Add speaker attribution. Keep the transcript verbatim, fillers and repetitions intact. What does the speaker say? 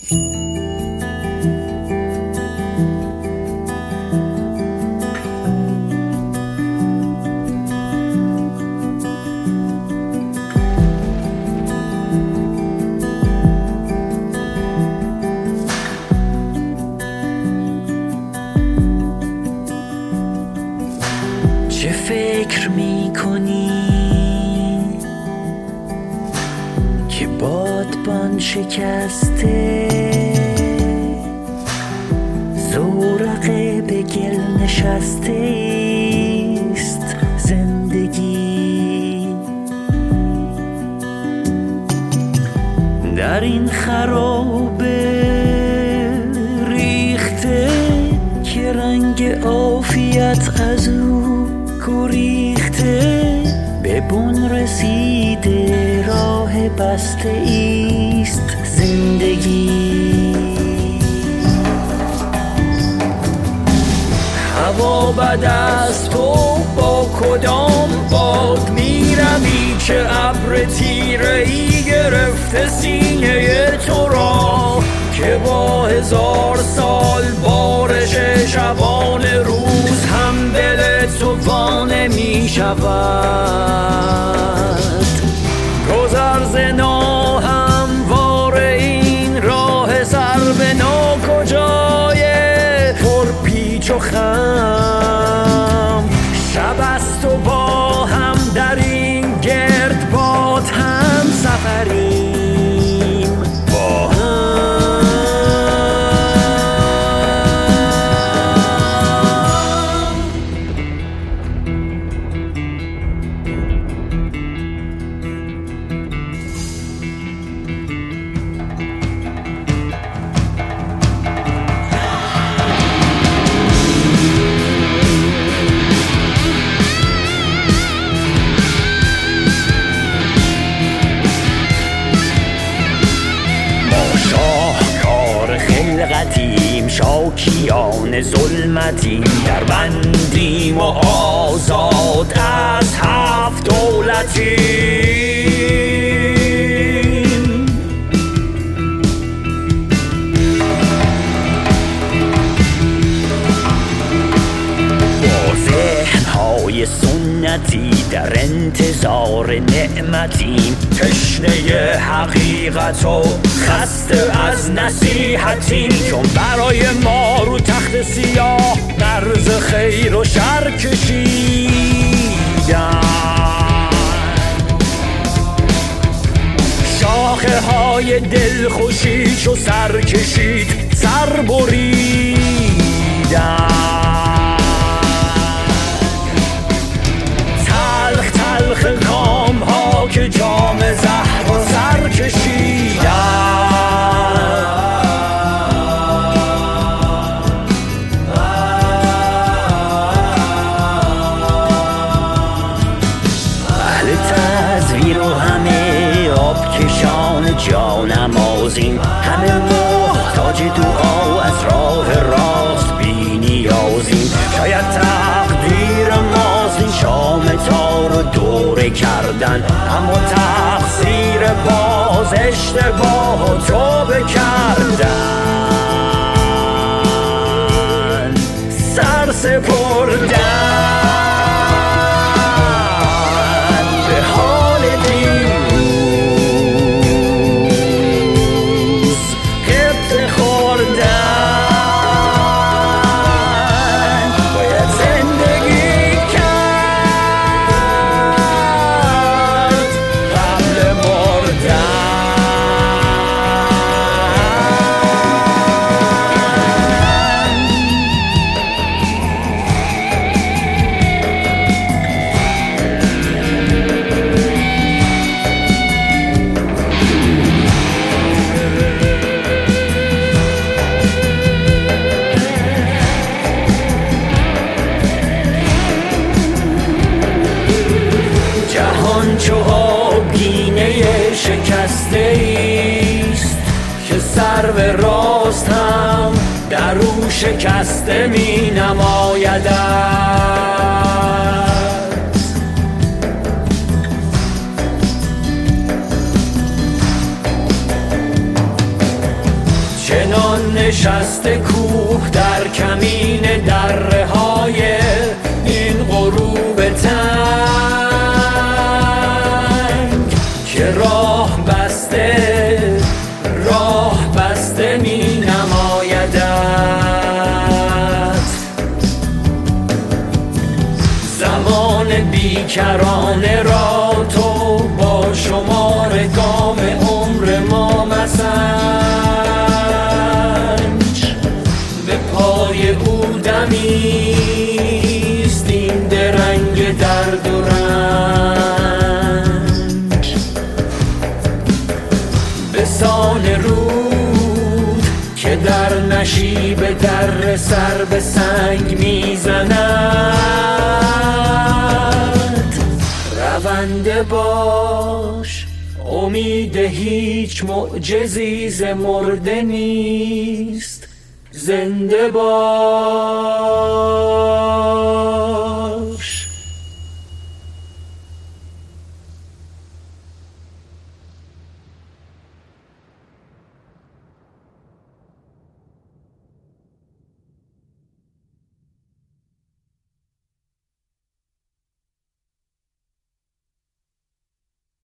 Speaker 1: چه فکر می کنی که بادبان شکسته زورقه به گل نشسته است زندگی در این خرابه ریخته که رنگ عافیت از او گریخته به بن رسیده راه بسته ایست زندگی هوا بد است تو با کدام باد می روی که ابر تیره ای گرفته سینه تو را که با هزار سال بارش شبان روز هم دل تو وانه می شود گذر ز ناهموار این راه سر به ناکجای پر پیچ و خم شب است و با هم در این گردباد هم سفریم با خلقتیم شاکیان ظلمتیم در بندیم و آزاد از هفت دولتیم با ذهنهای سنتی در انتظار نعمتیم تشنه حقیقت و خسته از نصیحتیم چون برای ما رو تخت سیاه مرز خیر و شر کشیدن شاخه های دلخوشی چو سر کشید سر بریدن تلخ تلخ کام ها که جام زهر و سر کشیدن اهل تزویر و همه آب کشان جانمازیم همه محتاج دعا از راه راست بی نیازیم شاید تقدیر ماست این شام تار و دوره کردن اما تقصیر باز اشتباه و توبه کردن سر سپردن به حال دیروز قبط خوردن باید زندگی کرد قبل مردن جهان چو آبگینه شکسته ایست که سرو راست هم در او شکسته می نمایدت نشسته کوه در کمین دره های این غروب تنگ که راه بسته راه بسته می نمایدت. زمان بیکرانه را تو با شمار گام عمر ما مسنج. به پای او دمیست این درنگ درد و رنج. به سان رود که در نشیب در سر به سنگ میزند. رونده باش امید هیچ معجزی ز مرده نیست. زنده باش.